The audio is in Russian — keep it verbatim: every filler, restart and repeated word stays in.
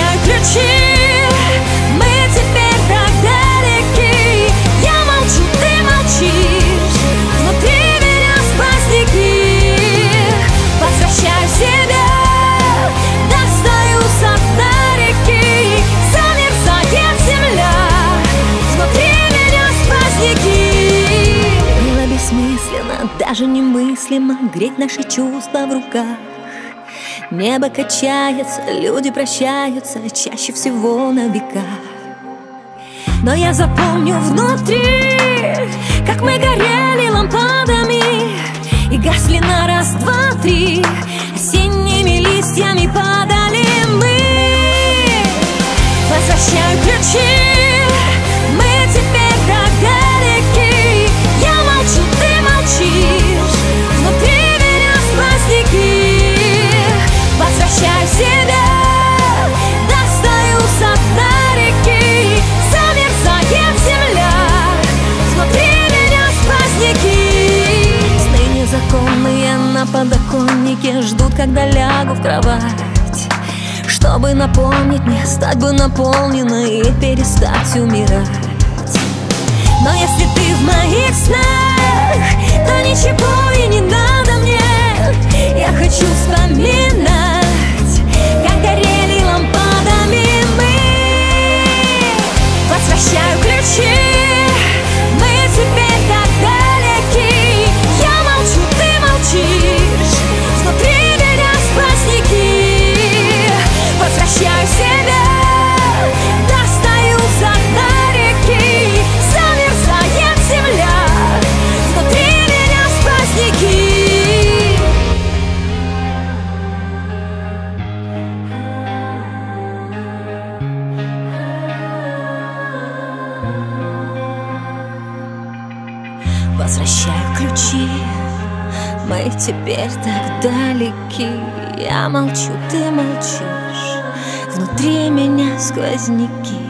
Возвращаю ключи, мы теперь так далеки. Я молчу, ты молчишь, внутри меня сквозняки. Возвращаю себя, достаю со дна реки. Замерзает земля, внутри меня сквозняки. Было бессмысленно, даже немыслимо греть наши чувства в руках. Небо качается, люди прощаются, чаще всего на века. Но я запомню внутри, как мы горели лампадами и гасли на раз, два, три. Осенними листьями падали мы. Возвращаю ключи, мы теперь так далеки. Я молчу, ты молчишь, внутри меня сквозняки. Возвращаю себя, достаю со дна реки. Замерзает земля, внутри меня сквозняки. Сны незаконные на подоконнике ждут, когда лягу в кровать, чтобы напомнить мне, стать бы наполненной и перестать умирать. Но если ты в моих снах, то ничего и не надо мне. Я хочу вспоминать, как горели лампадами мы. Возвращаю ключи, мы теперь так далеки. Я молчу, ты молчишь, внутри меня сквозняки. Возвращаю себя, достаю со дна реки. Замерзает земля, внутри меня сквозняки. Возвращаю ключи, мы теперь так далеки. Я молчу, ты молчишь, внутри меня сквозняки.